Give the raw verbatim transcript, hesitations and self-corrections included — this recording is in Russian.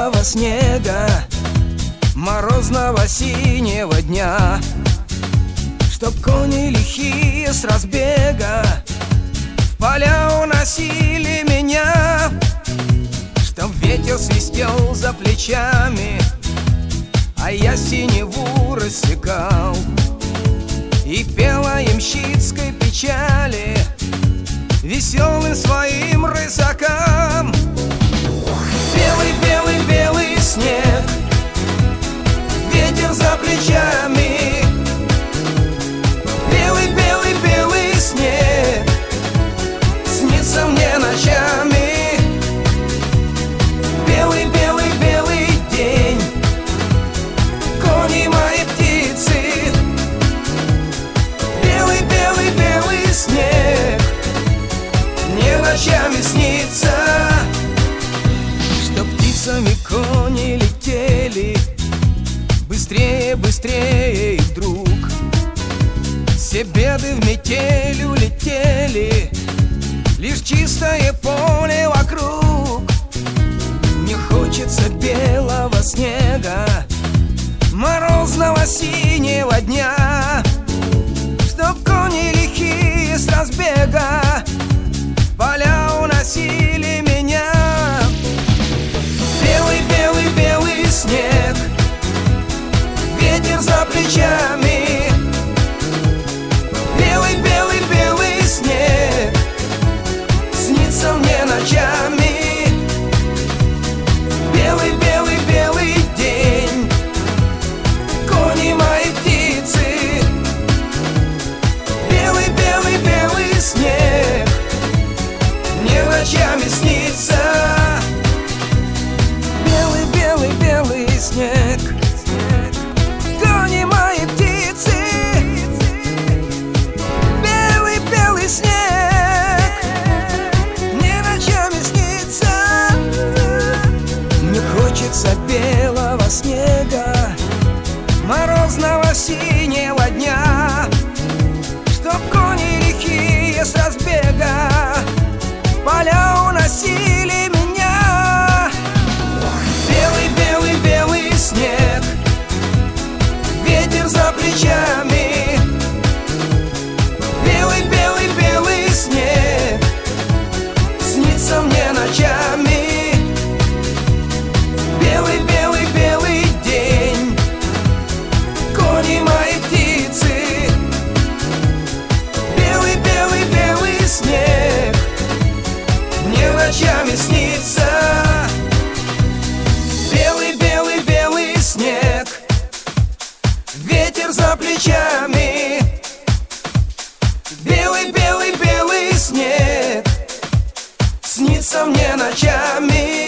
белого снега, морозного синего дня, чтоб кони лихие с разбега в поля уносили меня, чтоб ветер свистел за плечами, а я синеву рассекал и пел о ямщицкой печали веселым своим рысакам. Белый, белый, белый снег, ветер за плечами. Белый, белый, белый снег снится мне ночами. Белый, белый, белый день, кони мои птицы. Белый, белый, белый снег мне ночами снится. Что птицами кони летели быстрее, быстрее, и вдруг все беды в метель улетели, лишь чистое поле вокруг. Мне хочется белого снега, морозного синего дня, чтоб кони лихие с разбега в поля уносили меня. Белый, белый, белый снег, ветер за плечами. Белый, белый, белый снег снится мне ночами. Белый, белый, белый день, кони мои птицы. Белый, белый, белый снег мне ночами снится. Белый, белый, белый снег, кони мои птицы. Белый, белый снег мне ночами снится. Мне хочется белого снега, морозного синего дня, чтоб кони лихие с разбега в поля уносили меня. Белый, белый, белый снег, ветер за плечами. Белый, белый, белый снег снится мне ночами. Белый, белый, белый день, кони мои птицы. Белый, белый, белый снег мне ночами снится. Белый, белый, белый снег, ветер за плечами. Белый, белый, белый снег снится мне ночами.